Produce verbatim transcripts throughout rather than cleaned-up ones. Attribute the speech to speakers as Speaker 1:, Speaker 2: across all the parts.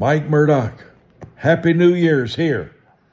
Speaker 1: Mike Murdock, Happy New Year's here.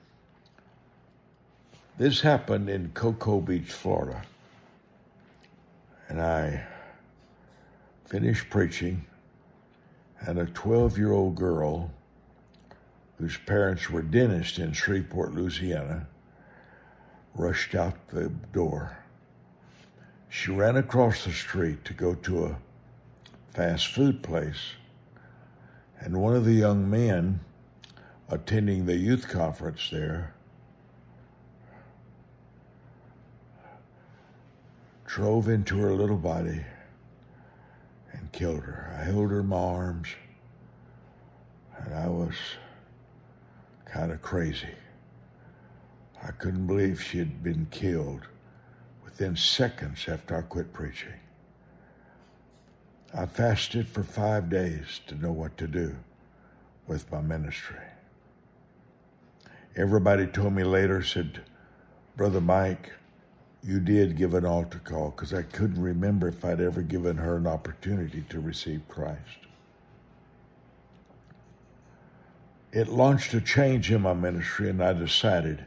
Speaker 1: This happened in Cocoa Beach, Florida. And I finished preaching, and a twelve-year-old girl whose parents were dentists in Shreveport, Louisiana, rushed out the door. She ran across the street to go to a fast food place, and one of the young men attending the youth conference there drove into her little body and killed her. I held her in my arms, and I was kind of crazy. I couldn't believe she had been killed within seconds after I quit preaching. I fasted for five days to know what to do with my ministry. Everybody told me later, said, Brother Mike, you did give an altar call, because I couldn't remember if I'd ever given her an opportunity to receive Christ. It launched a change in my ministry, and I decided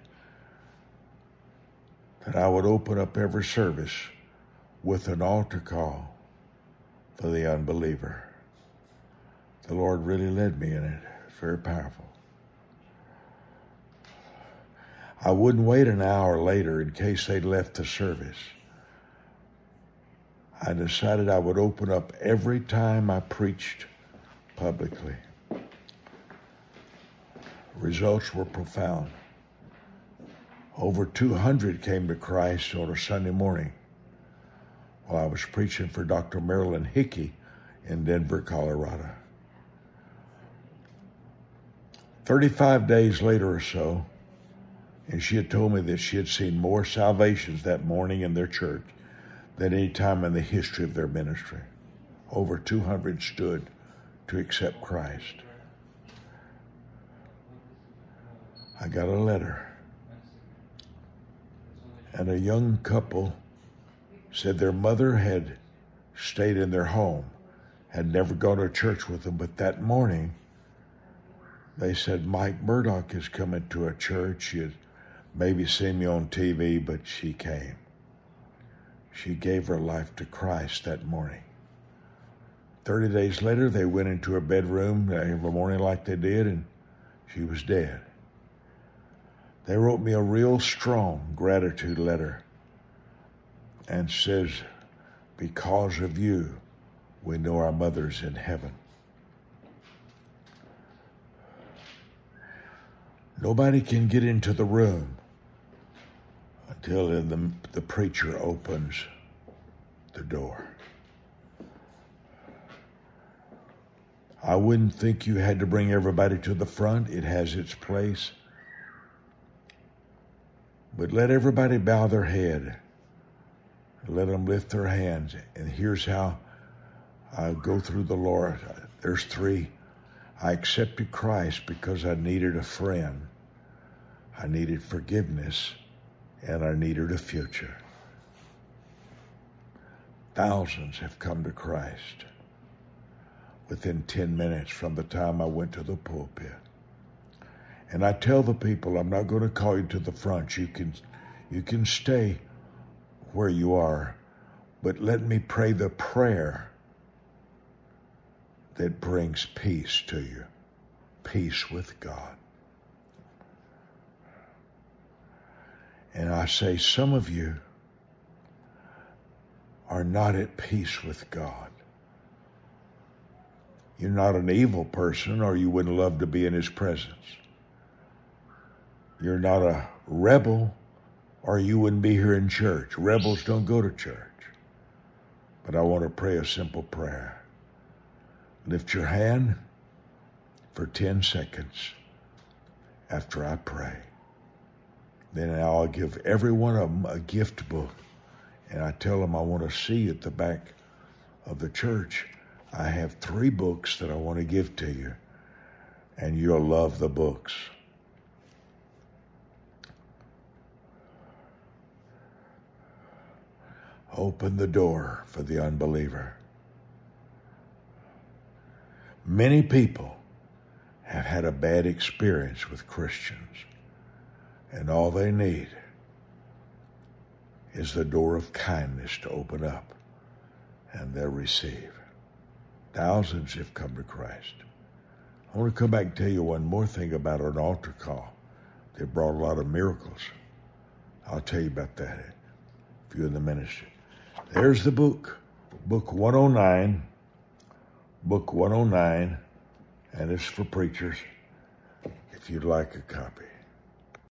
Speaker 1: that I would open up every service with an altar call for the unbeliever. The Lord really led me in it. It's very powerful. I wouldn't wait an hour later in case they'd left the service. I decided I would open up every time I preached publicly. Results were profound. Over two hundred came to Christ on a Sunday morning while I was preaching for Doctor Marilyn Hickey in Denver, Colorado. thirty-five days later or so, and she had told me that she had seen more salvations that morning in their church than any time in the history of their ministry. Over two hundred stood to accept Christ. I got a letter, and a young couple said their mother had stayed in their home, had never gone to church with them, but that morning they said, Mike Murdock is coming to a church. She had maybe seen me on T V, but she came. She gave her life to Christ that morning. Thirty days later, they went into her bedroom every morning like they did, and she was dead. They wrote me a real strong gratitude letter and says, because of you, we know our mother's in heaven. Nobody can get into the room until the, the preacher opens the door. I wouldn't think you had to bring everybody to the front. It has its place. But let everybody bow their head. Let them lift their hands. And here's how I go through the Lord. There's three. I accepted Christ because I needed a friend. I needed forgiveness, and I needed a future. Thousands have come to Christ within ten minutes from the time I went to the pulpit. And I tell the people, I'm not going to call you to the front. You can, you can stay where you are, but let me pray the prayer that brings peace to you, peace with God. And I say, some of you are not at peace with God. You're not an evil person, or you wouldn't love to be in his presence. You're not a rebel, or you wouldn't be here in church. Rebels don't go to church. But I want to pray a simple prayer. Lift your hand for ten seconds after I pray. Then I'll give every one of them a gift book. And I tell them I want to see at the back of the church, I have three books that I want to give to you. And you'll love the books. Open the door for the unbeliever. Many people have had a bad experience with Christians, and all they need is the door of kindness to open up, and they'll receive. Thousands have come to Christ. I want to come back and tell you one more thing about an altar call that brought a lot of miracles. I'll tell you about that if you're in the ministry. There's the book, book one oh nine, book one oh nine, and it's for preachers if you'd like a copy.